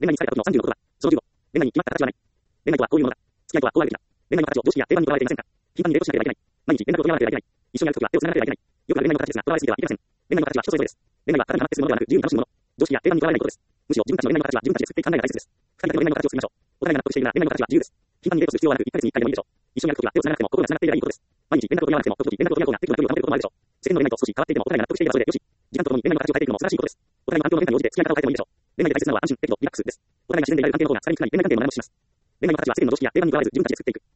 恋愛に疲れた時の36は、その15、恋愛に決まった形はない。恋愛とはこういうものだ。付き合いとはこうあるべきだ。恋愛の形を常識や定番にとらわれていませんか？頻繁にデートしなければいけない。毎日連絡を取り合わなければいけない。一緒に歩くときは手を繋がなければいけない。よくある恋愛の形ですが、とらわれすぎてはいけません。恋愛の形は人それぞれです。恋愛は型にはまってするものではなく、自由に楽しむもの。常識や定番にとらわれないことです。むしろ自分たちの恋愛の形は自分たちで作っていく考えが大切です。二人だけの恋愛の形を作りましょう。お互いが納得しているなら恋愛の形は自由です。頻繁にデートする必要はなく、1ヶ月に1回でもいいでしょう。一緒に歩くときは手を繋がなくても心が繋がっていればいいことです。毎日連絡を取り合わなくても、時々連絡を取り合う方が適度な距離を保てることもあるでしょう。世間の恋愛と少し変わっていてもお互いが納得していればそれでよし。時間とともに恋愛の形を変えていくのも素晴らしいことです。お互いの環境の変化に応じて付き合い方を変えてもいいでしょう。恋愛で大切なのは安心、適度、リラックスです。お互いが自然でいられる関係の方が疲れにくくなり恋愛関係のも学びもします。恋愛の形は世間の常識や定番にとらわれず自分たちで作っていく。